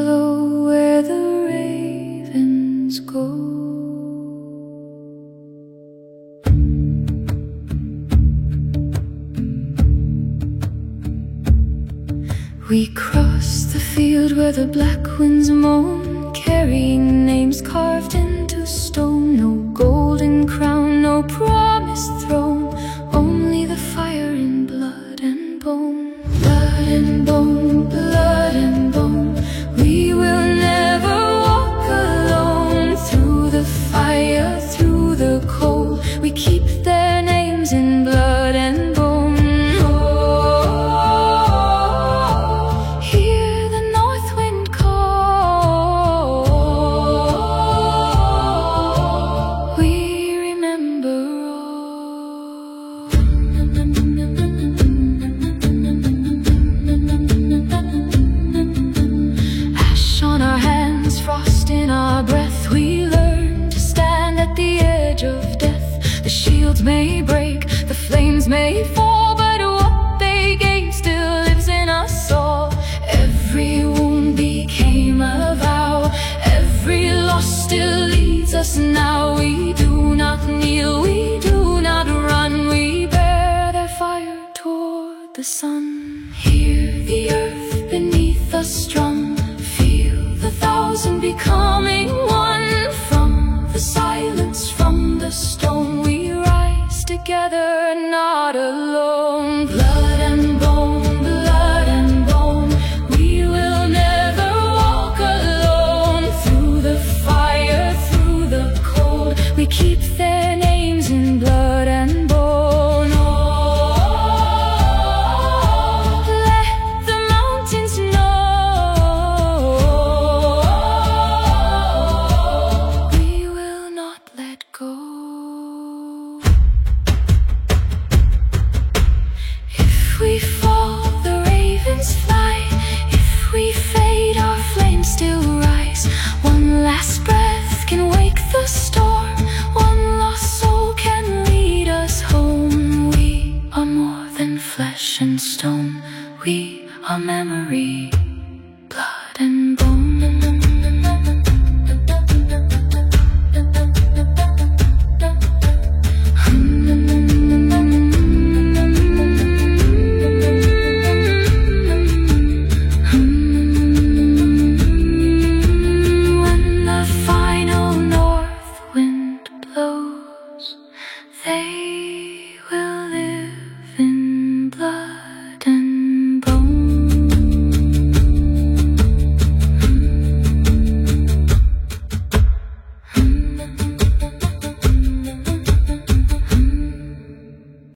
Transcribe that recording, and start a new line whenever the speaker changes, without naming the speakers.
follow where the ravens go. We crossed the field where the black winds moan, carrying names carved into stone. No golden crown, no promised throne, only the fire in blood and bone. Blood and bone, blood and bone. We will never walk alone. Through the fire, through the cold, we keep their names in blood and bone. Frost in our breath, we learn to stand at the edge of death. The shields may break, the flames may fall, but what they gave still lives in us all. Every wound became a vow, every loss still leads us now. We do not kneel, we do not run, we bear their fire toward the sun.